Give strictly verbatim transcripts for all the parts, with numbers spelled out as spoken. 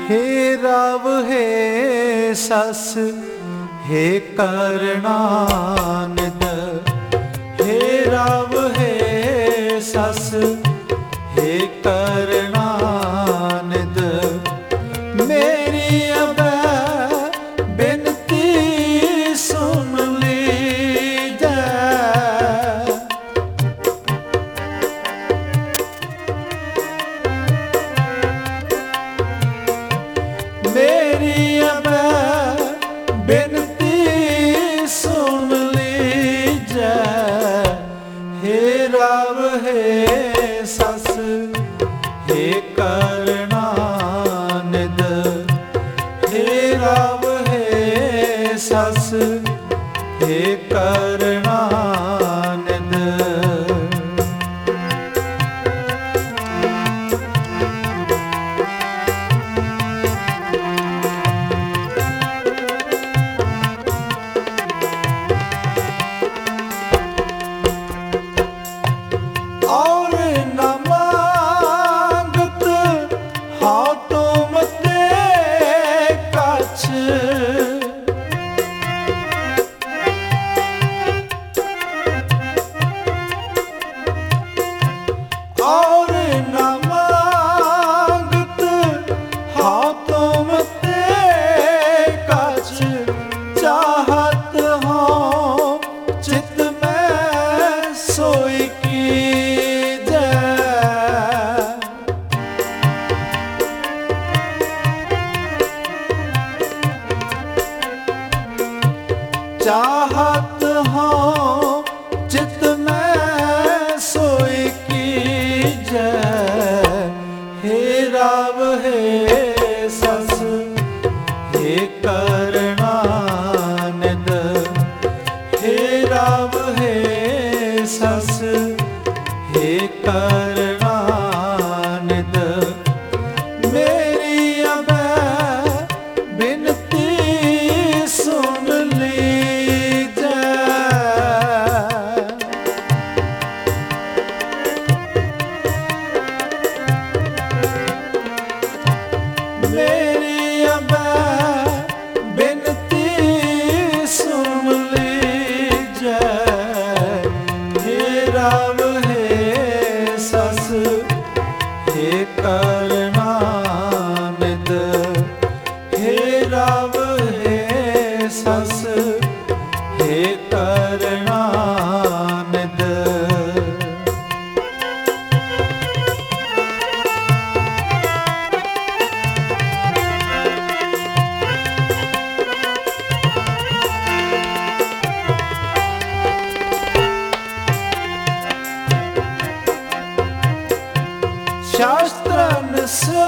हे राव हे सस हे करणानिद, हे राव हे सस हे करणानिद, मेरी अबै बिनती सुन लीजै। मेरी अबै बिनती सुन लीजै, हे राव हे सस हे करणानिद, हे राव हे सस हे करणानिद। और न मांगत हाँ तुम ते कछ, और न मांगत हाँ तुम ते कछ, चाहत हो चित में सोई कीजै। चाहत हो चित में सोई कीजै, हे राव हे सस हे करणानिद, हे राव हे सस हे करणानिद, मेरी अबै बिनती सुन लीजै। मेरी अबै बिनती सुन लीजै, हे राव हे सस हे करणानिद, हे राव हे सस हे करणानिद। शास्त्रन सो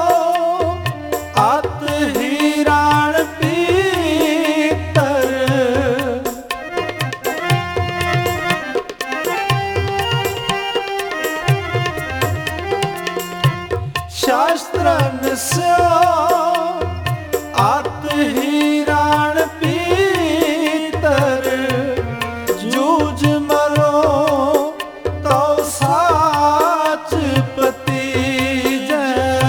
अत हिराण पीतर, शास्त्रन सो अत हिराण पीतर, जूझ मरो तो साच पतीजै।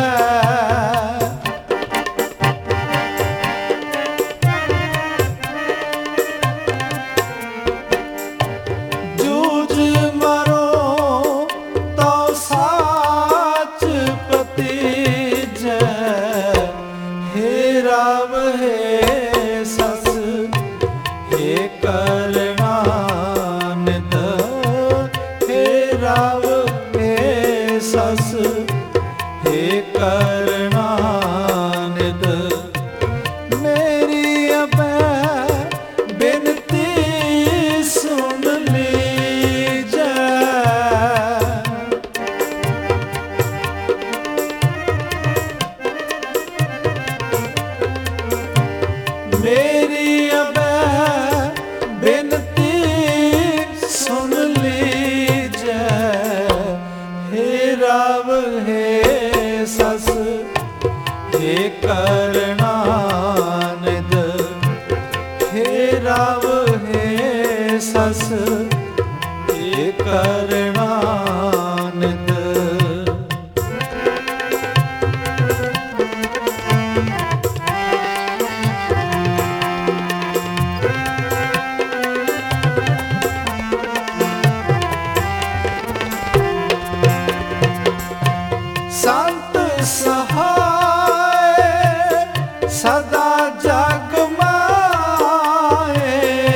जूझ मरो तो साच पतीजै, हे राव हे सस हे करणानिद, हे राव हे सस हे करणानिद, मेरी अबै बिनती सुन लीजै। मेरी अबै बिनती सुन लीजै, हे राव हे सस हे करणानिद, हे राव हे सस हे करणानिद। ਸਹਾਏ ਸਦਾ ਜਗ ਮਾਏ।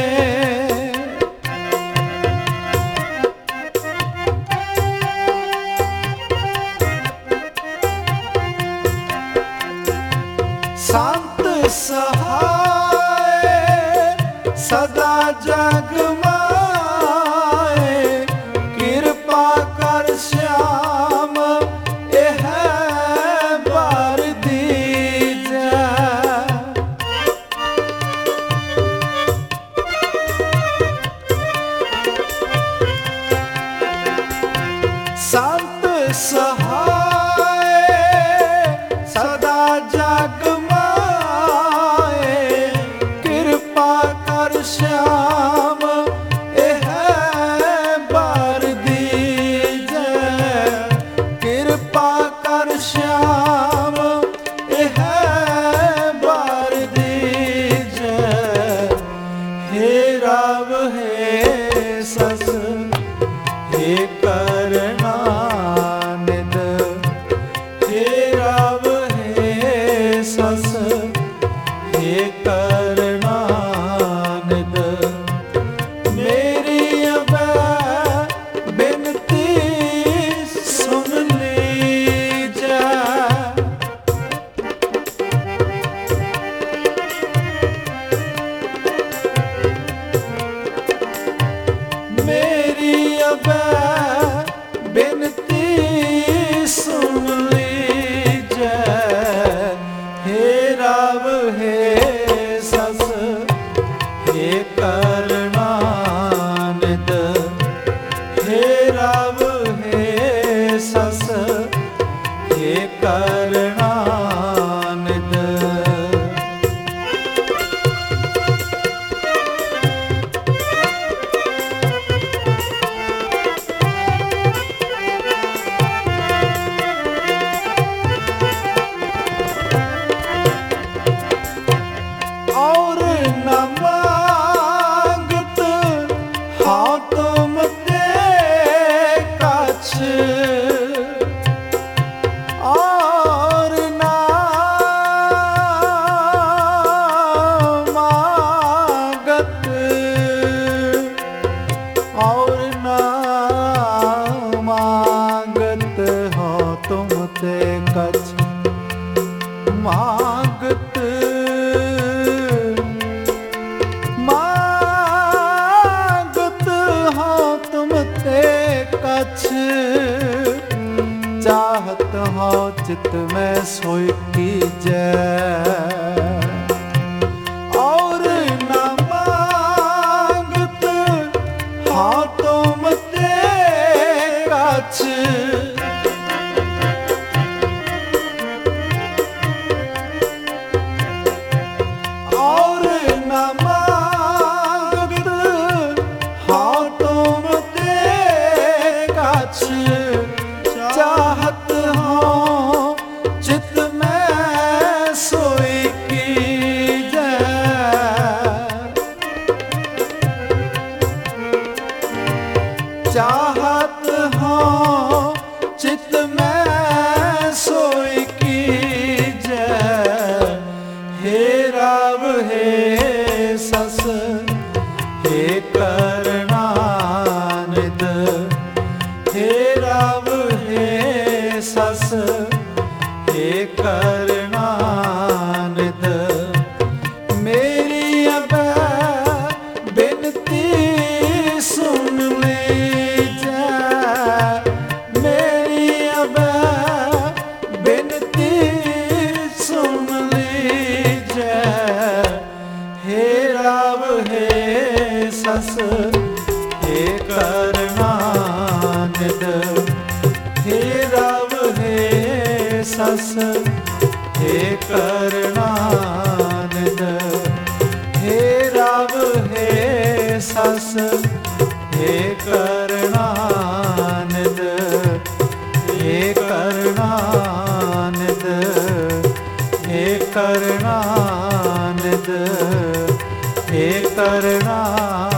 ਸੰਤ ਸਹਾਏ ਸਦਾ ਜਗ ਮਾਏ। ਕਿਰਪਾ ਕਰ ਸ਼ਿਆਮ ਇਹ ਬਾਰ ਦੀਜੈ। ਸੰਤ ਸਹਾਏ ਸਦਾ ਜਗ ਮਾਏ। ਕਿਰਪਾ ਕਰ ਸ਼ਿਆਮ ਇਹ ਬਾਰ ਦੀਜੈ। ਕਿਰਪਾ ਕਰ ਸ਼ਿਆਮ ਇਹ ਬਾਰ ਦੀਜੈ। ਹੇ ਰਾਵ ਹੈ ਸਸ ਹੇ ਕਰਨਾ ਨਿਦ। ਹੇ ਰਾਵ ਹੈ ਸਸ ਹੇ ਕਰਨਾ ਨਿਦ। ਮੇਰੀ ਅਬੈ ਬੇਨਤੀ ਸੁਣ ਲੀਜੈ। ਮੇਰੀ ਅਬੈ ਬੇਨਤੀ ਸੁਣ ਲੀਜੈ। ਹੇ ਰਾਵ ਹੈ ਸਸ ਹੇ ਕਰਨਾ ਨਿਦ। ਹੇ ਰਾਵ ਹੈ ਸਸ ਹੇ ਕਰਨਾ ਨਿਦ। और न मांगत हाँ तुम ते कछ। और न मांगत और न मांगत हाँ तुम ते कछ। मांगत मांगत हाँ तुम ते कछ। चाहत हाँ चित में सोई कीजै। और न मांगत हाँ तुम ते कछ। और न मांगत हाँ तुम ते कछ। चाहत हाँ चित में सोई कीजै। चाहत हाँ चित में सोई कीजै। हे राव है सस हे करना निद। हे राव है सस हे करना निद। मेरी अबै बेनती सुन लीजै। मेरी अबै बेनती सुन लीजै। हे राव है सस हे करना निद। हे राव है सस हे करना निद। हे राव है सस हे करना निद। हे करना निद। हे करना निद। हे करना